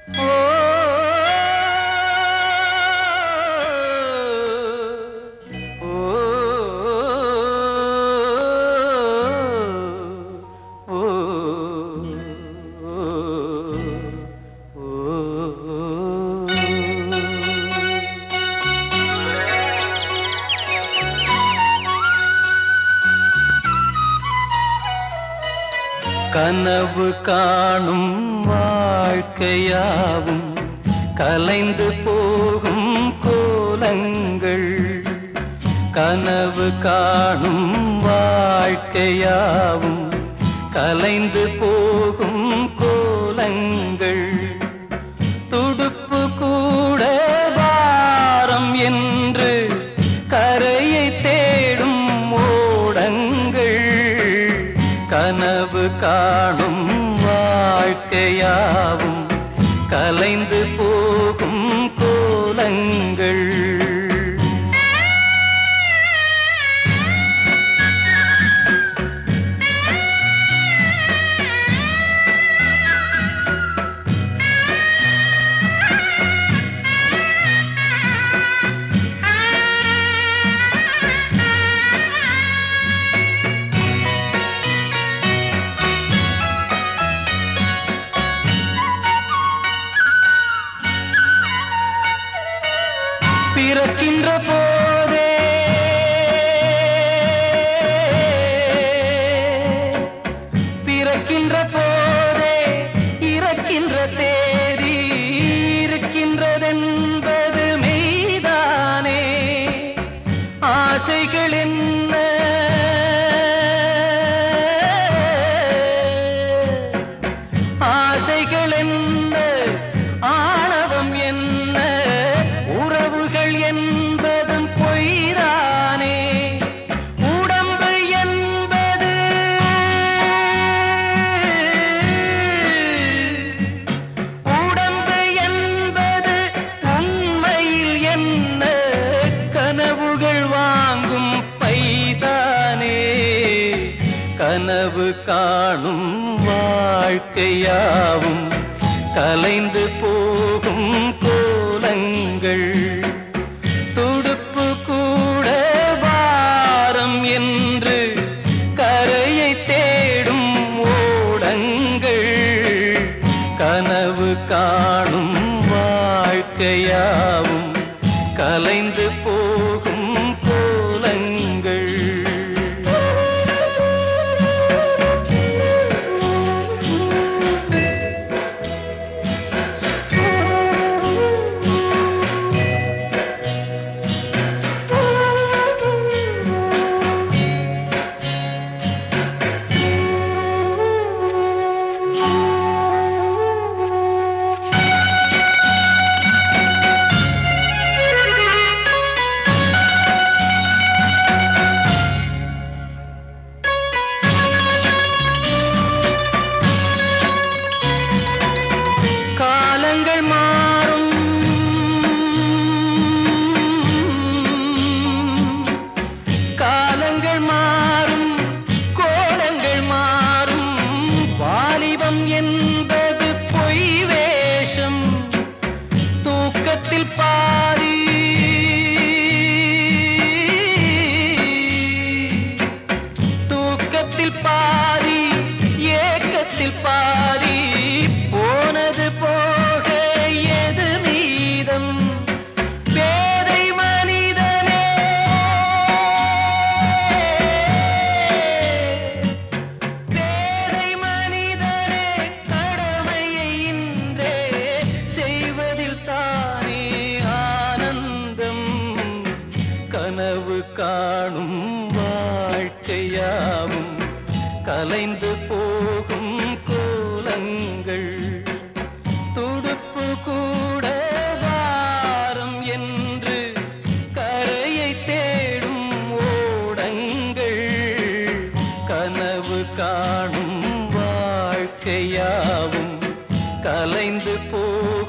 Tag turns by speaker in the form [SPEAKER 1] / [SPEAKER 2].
[SPEAKER 1] ஓ கனவு காணும் வாழ்க்கையாவும் கலைந்து போகும் கோலங்கள். கனவு காணும் வாழ்க்கையாவும் கலைந்து போகும் கோலங்கள். துடுப்பு கூட வாரம் என்று கரையை தேடும் ஓடங்கள். கனவு காணும் வாழ்க்கையாவும் கலைந்து போகும் கோலங்கள். பிறக்கின்ற போதே பிறக்கின்ற போதே இறக்கின்ற தேதி இருக்கின்றதென்பது மெய்தானே. ஆசைகள் என்ன ஆசைகள் என்ன ஆணவம் என்ன என்பதும் பொய்தானே. உடம்பு என்பது உடம்பு என்பது உண்மையில் என்ன கனவுகள் வாங்கும் பைதானே. கனவு காணும் வாழ்க்கையாவும் கலைந்து போகும் கோலங்கள். துடுப்பு கூட வாரம் என்று கரையை தேடும் ஓடங்கள். கனவு காணும் வாழ்க்கையாவும் கலைந்து போகும் கோலங்கள். என்பது பொய் வேஷம். தூக்கத்தில் பாதி தூக்கத்தில் பாதி ஏக்கத்தில் பாதி போனது போக எது மீதம். பேதை மனிதனே பேதை மனிதனே கடமையை இன்றே செய்வதில் தானே ஆனந்தம். கனவு காணும் வாழ்க்கையாவும் கலைந்து போகும் கோலங்கள். துடுப்பு கூட வாரம் என்று கரையை தேடும் ஓடங்கள். கனவு காணும் வாழ்க்கையாவும் கலைந்து போ